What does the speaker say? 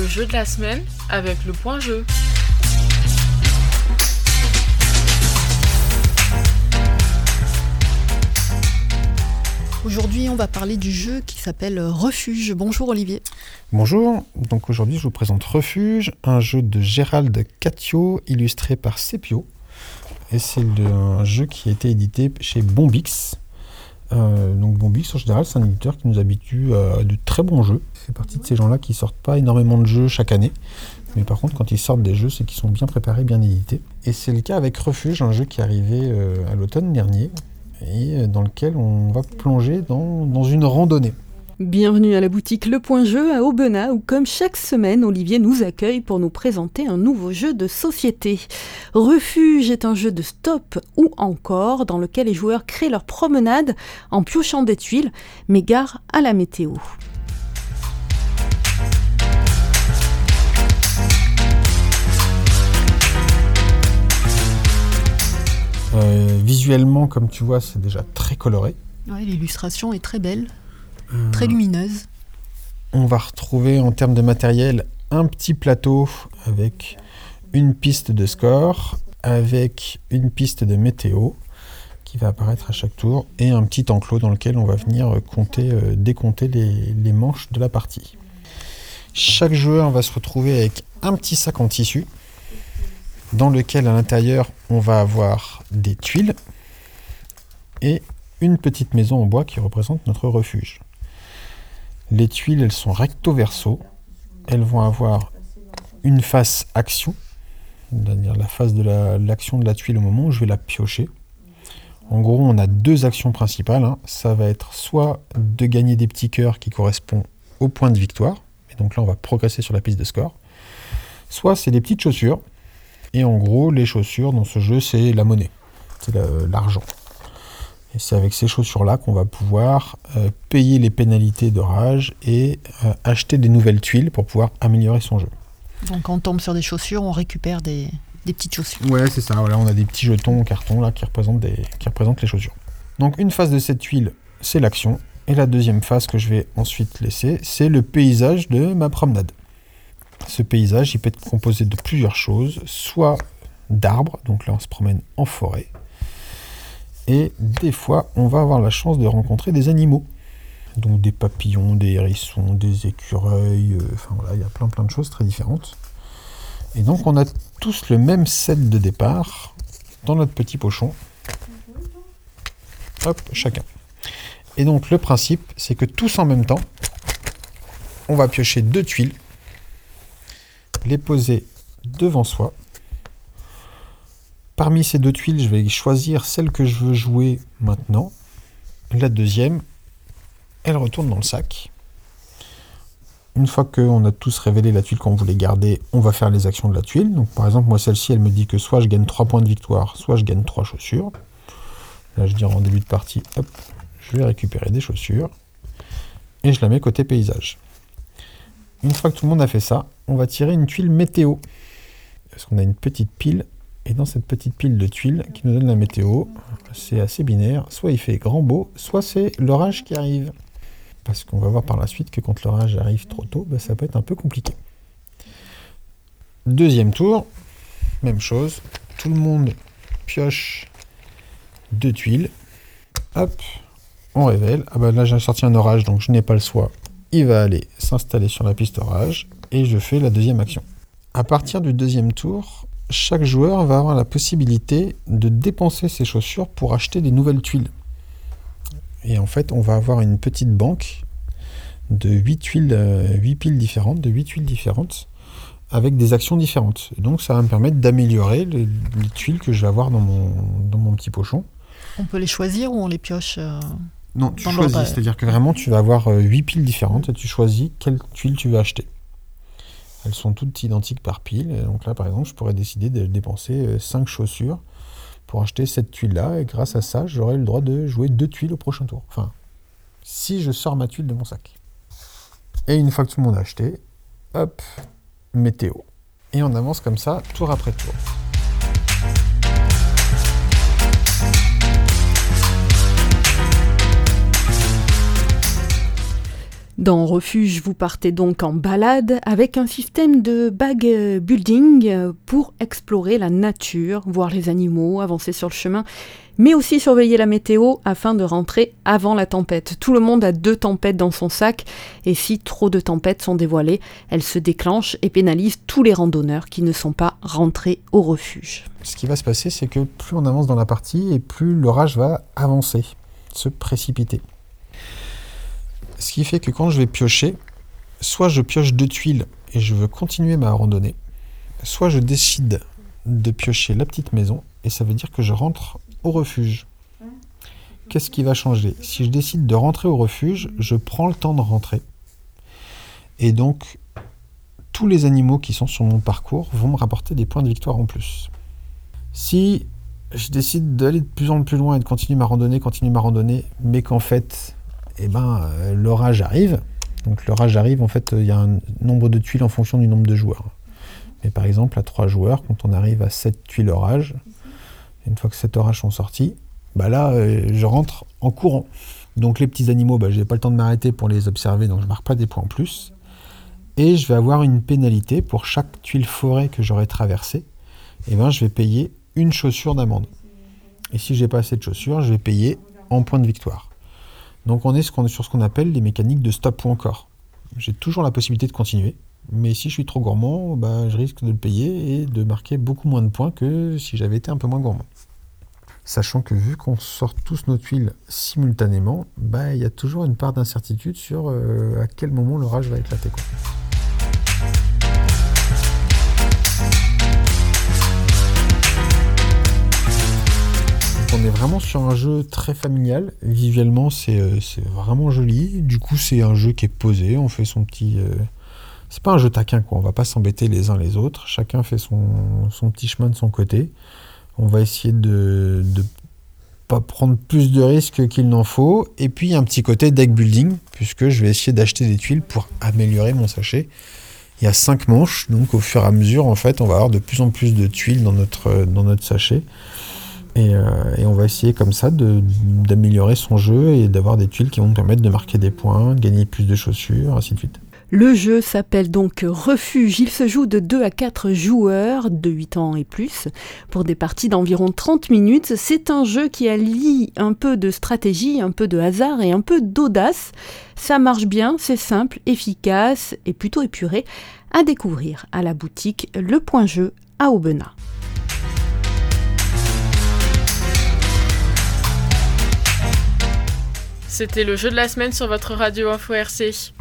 le jeu de la semaine avec le point jeu. Aujourd'hui, on va parler du jeu qui s'appelle Refuge. Bonjour Olivier. Bonjour, donc aujourd'hui je vous présente Refuge, un jeu de Gérald Catio illustré par Sepio. Et c'est un jeu qui a été édité chez Bombix. Donc Bombix en général c'est un éditeur qui nous habitue à de très bons jeux. C'est partie de ces gens-là qui sortent pas énormément de jeux chaque année. Mais par contre quand ils sortent des jeux c'est qu'ils sont bien préparés, bien édités. Et c'est le cas avec Refuge, un jeu qui est arrivé à l'automne dernier et dans lequel on va plonger dans une randonnée. Bienvenue à la boutique Le Point Jeu à Aubenas où comme chaque semaine, Olivier nous accueille pour nous présenter un nouveau jeu de société. Refuge est un jeu de stop ou encore dans lequel les joueurs créent leur promenade en piochant des tuiles, mais gare à la météo. Visuellement, comme tu vois, c'est déjà très coloré. Ouais, l'illustration est très belle, très lumineuse. On va retrouver en termes de matériel un petit plateau avec une piste de score, avec une piste de météo qui va apparaître à chaque tour et un petit enclos dans lequel on va venir décompter les manches de la partie. Chaque joueur va se retrouver avec un petit sac en tissu dans lequel à l'intérieur on va avoir des tuiles et une petite maison en bois qui représente notre refuge. Les tuiles, elles sont recto verso, elles vont avoir une face action, c'est-à-dire la face de l'action de la tuile au moment où je vais la piocher. En gros, on a deux actions principales, ça va être soit de gagner des petits cœurs qui correspondent au point de victoire, et donc là on va progresser sur la piste de score, soit c'est des petites chaussures. Et en gros, les chaussures dans ce jeu, c'est la monnaie, c'est l'argent. Et c'est avec ces chaussures-là qu'on va pouvoir payer les pénalités d'orage et acheter des nouvelles tuiles pour pouvoir améliorer son jeu. Donc quand on tombe sur des chaussures, on récupère des petites chaussures. Ouais, c'est ça. Voilà, on a des petits jetons en carton là, qui représentent les chaussures. Donc une phase de cette tuile, c'est l'action. Et la deuxième phase que je vais ensuite laisser, c'est le paysage de ma promenade. Ce paysage, il peut être composé de plusieurs choses, soit d'arbres, donc là on se promène en forêt, et des fois on va avoir la chance de rencontrer des animaux, donc des papillons, des hérissons, des écureuils, enfin voilà, il y a plein de choses très différentes. Et donc on a tous le même set de départ dans notre petit pochon, hop, chacun. Et donc le principe, c'est que tous en même temps, on va piocher deux tuiles, les poser devant soi. Parmi ces deux tuiles, je vais choisir celle que je veux jouer maintenant. La deuxième, elle retourne dans le sac. Une fois qu'on a tous révélé la tuile qu'on voulait garder, on va faire les actions de la tuile. Donc par exemple, moi celle-ci, elle me dit que soit je gagne 3 points de victoire, soit je gagne 3 chaussures. Là, je dirais en début de partie, hop, je vais récupérer des chaussures. Et je la mets côté paysage. Une fois que tout le monde a fait ça, on va tirer une tuile météo. Parce qu'on a une petite pile, et dans cette petite pile de tuiles qui nous donne la météo, c'est assez binaire. Soit il fait grand beau, soit c'est l'orage qui arrive. Parce qu'on va voir par la suite que quand l'orage arrive trop tôt, ça peut être un peu compliqué. Deuxième tour, même chose. Tout le monde pioche deux tuiles. Hop, on révèle. Ah là j'ai sorti un orage, donc je n'ai pas le choix. Il va aller s'installer sur la piste orage et je fais la deuxième action. À partir du deuxième tour, chaque joueur va avoir la possibilité de dépenser ses chaussures pour acheter des nouvelles tuiles. Et en fait, on va avoir une petite banque de 8 piles différentes avec des actions différentes. Et donc ça va me permettre d'améliorer les tuiles que je vais avoir dans mon petit pochon. On peut les choisir ou on les pioche Non, tu choisis, c'est-à-dire que vraiment tu vas avoir 8 piles différentes et tu choisis quelle tuile tu veux acheter. Elles sont toutes identiques par pile, et donc là par exemple je pourrais décider de dépenser 5 chaussures pour acheter cette tuile-là, et grâce à ça j'aurai le droit de jouer 2 tuiles au prochain tour. Enfin, si je sors ma tuile de mon sac. Et une fois que tout le monde a acheté, hop, météo. Et on avance comme ça, tour après tour. Dans Refuge, vous partez donc en balade avec un système de bag building pour explorer la nature, voir les animaux, avancer sur le chemin, mais aussi surveiller la météo afin de rentrer avant la tempête. Tout le monde a 2 tempêtes dans son sac et si trop de tempêtes sont dévoilées, elles se déclenchent et pénalisent tous les randonneurs qui ne sont pas rentrés au refuge. Ce qui va se passer, c'est que plus on avance dans la partie et plus l'orage va avancer, se précipiter. Ce qui fait que quand je vais piocher, soit je pioche 2 tuiles et je veux continuer ma randonnée, soit je décide de piocher la petite maison et ça veut dire que je rentre au refuge. Qu'est-ce qui va changer ? Si je décide de rentrer au refuge, je prends le temps de rentrer. Et donc, tous les animaux qui sont sur mon parcours vont me rapporter des points de victoire en plus. Si je décide d'aller de plus en plus loin et de continuer ma randonnée, mais qu'en fait, l'orage arrive. Donc l'orage arrive, en fait, il y a un nombre de tuiles en fonction du nombre de joueurs. Mais par exemple, à 3 joueurs, quand on arrive à 7 tuiles orage, une fois que 7 orages sont sortis, je rentre en courant. Donc les petits animaux, je n'ai pas le temps de m'arrêter pour les observer, donc je ne marque pas des points en plus. Et je vais avoir une pénalité pour chaque tuile forêt que j'aurai traversée. Je vais payer une chaussure d'amende. Et si je n'ai pas assez de chaussures, je vais payer en points de victoire. Donc on est sur ce qu'on appelle les mécaniques de stop ou encore. J'ai toujours la possibilité de continuer, mais si je suis trop gourmand, je risque de le payer et de marquer beaucoup moins de points que si j'avais été un peu moins gourmand. Sachant que vu qu'on sort tous nos tuiles simultanément, il y a toujours une part d'incertitude sur à quel moment l'orage va éclater, quoi. On est vraiment sur un jeu très familial. Visuellement, c'est vraiment joli. Du coup, c'est un jeu qui est posé. On fait son petit... C'est pas un jeu taquin, quoi. On va pas s'embêter les uns les autres. Chacun fait son petit chemin de son côté. On va essayer de pas prendre plus de risques qu'il n'en faut. Et puis, il y a un petit côté deck building, puisque je vais essayer d'acheter des tuiles pour améliorer mon sachet. Il y a 5 manches, donc au fur et à mesure, en fait, on va avoir de plus en plus de tuiles dans notre sachet. Et on va essayer comme ça d'améliorer son jeu et d'avoir des tuiles qui vont nous permettre de marquer des points, de gagner plus de chaussures, ainsi de suite. Le jeu s'appelle donc Refuge. Il se joue de 2 à 4 joueurs de 8 ans et plus pour des parties d'environ 30 minutes. C'est un jeu qui allie un peu de stratégie, un peu de hasard et un peu d'audace. Ça marche bien, c'est simple, efficace et plutôt épuré. À découvrir à la boutique Le Point Jeu à Aubenas. C'était le jeu de la semaine sur votre radio Info RC.